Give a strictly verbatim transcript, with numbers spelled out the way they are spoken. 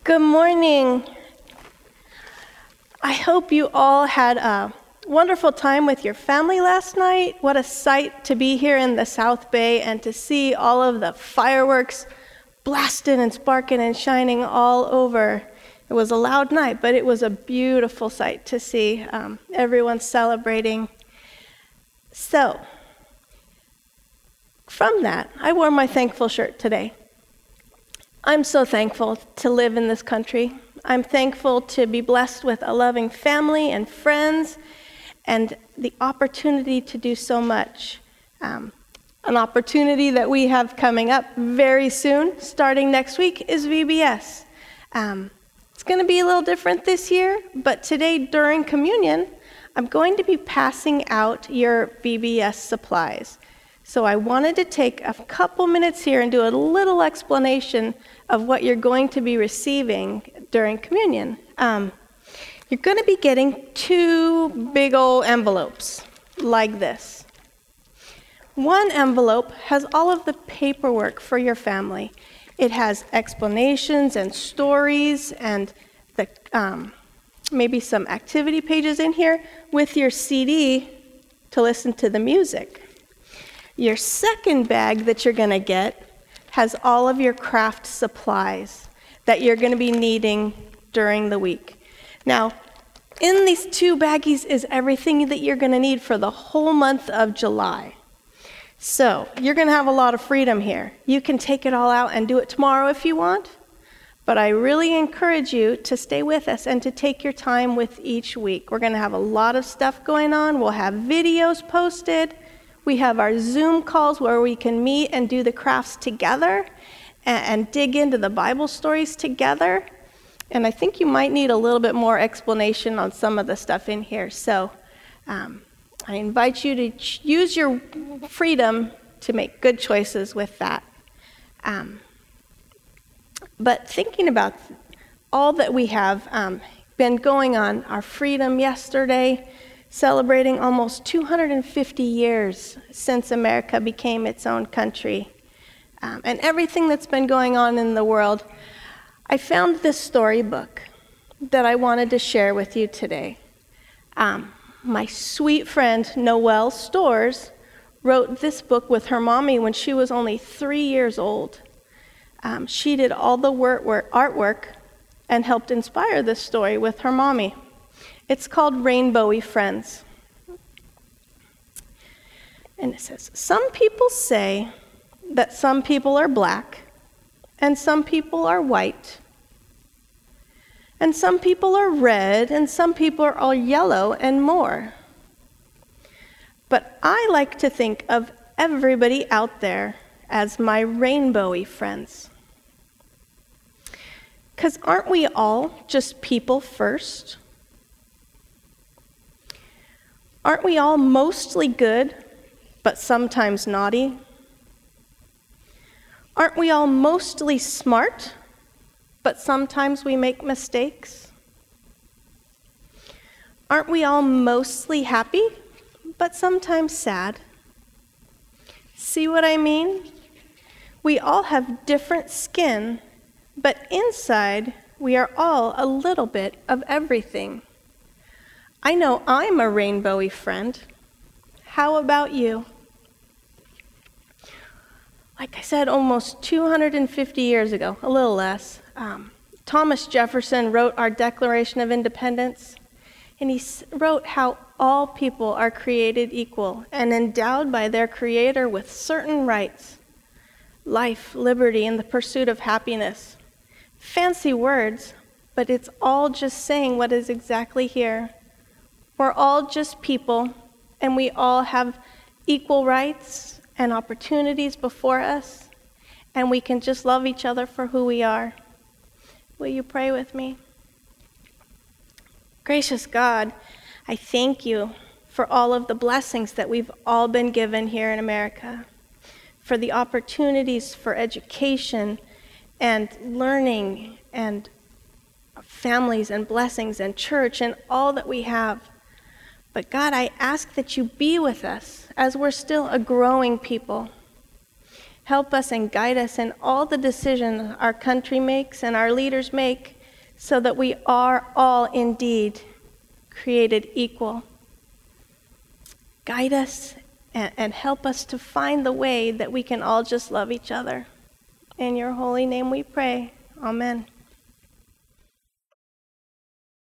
Good morning. I hope you all had a wonderful time with your family last night. What a sight to be here in the South Bay and to see all of the fireworks blasting and sparking and shining all over. It was a loud night, but it was a beautiful sight to see um, everyone celebrating. So, from that, I wore my thankful shirt today. I'm so thankful to live in this country. I'm thankful to be blessed with a loving family and friends and the opportunity to do so much. Um, an opportunity that we have coming up very soon, starting next week, is V B S. Um, it's going to be a little different this year, but today during communion, I'm going to be passing out your V B S supplies. So I wanted to take a couple minutes here and do a little explanation of what you're going to be receiving during communion. Um, you're going to be getting two big old envelopes like this. One envelope has all of the paperwork for your family. It has explanations and stories and the, um, maybe some activity pages in here with your C D to listen to the music. Your second bag that you're going to get has all of your craft supplies that you're going to be needing during the week. Now, in these two baggies is everything that you're going to need for the whole month of July. So, you're going to have a lot of freedom here. You can take it all out and do it tomorrow if you want, but I really encourage you to stay with us and to take your time with each week. We're going to have a lot of stuff going on. We'll have videos posted. We have our Zoom calls where we can meet and do the crafts together and, and dig into the Bible stories together. And I think you might need a little bit more explanation on some of the stuff in here. So um, I invite you to ch- use your freedom to make good choices with that. Um, but thinking about all that we have um, been going on, our freedom yesterday, celebrating almost two hundred fifty years since America became its own country, um, and everything that's been going on in the world, I found this storybook that I wanted to share with you today. Um, my sweet friend Noelle Storrs wrote this book with her mommy when she was only three years old. Um, she did all the work, work, artwork and helped inspire this story with her mommy. It's called Rainbowy Friends. And it says, some people say that some people are black, and some people are white, and some people are red, and some people are all yellow and more. But I like to think of everybody out there as my rainbowy friends. 'Cause aren't we all just people first? Aren't we all mostly good, but sometimes naughty? Aren't we all mostly smart, but sometimes we make mistakes? Aren't we all mostly happy, but sometimes sad? See what I mean? We all have different skin, but inside we are all a little bit of everything. I know I'm a rainbowy friend. How about you? Like I said, almost two hundred fifty years ago, a little less, um, Thomas Jefferson wrote our Declaration of Independence, and he wrote how all people are created equal and endowed by their Creator with certain rights: life, liberty, and the pursuit of happiness. Fancy words, but it's all just saying what is exactly here. We're all just people, and we all have equal rights and opportunities before us, and we can just love each other for who we are. Will you pray with me? Gracious God, I thank you for all of the blessings that we've all been given here in America, for the opportunities for education and learning and families and blessings and church and all that we have. But God, I ask that you be with us as we're still a growing people. Help us and guide us in all the decisions our country makes and our leaders make, so that we are all indeed created equal. Guide us and, and help us to find the way that we can all just love each other. In your holy name we pray. Amen.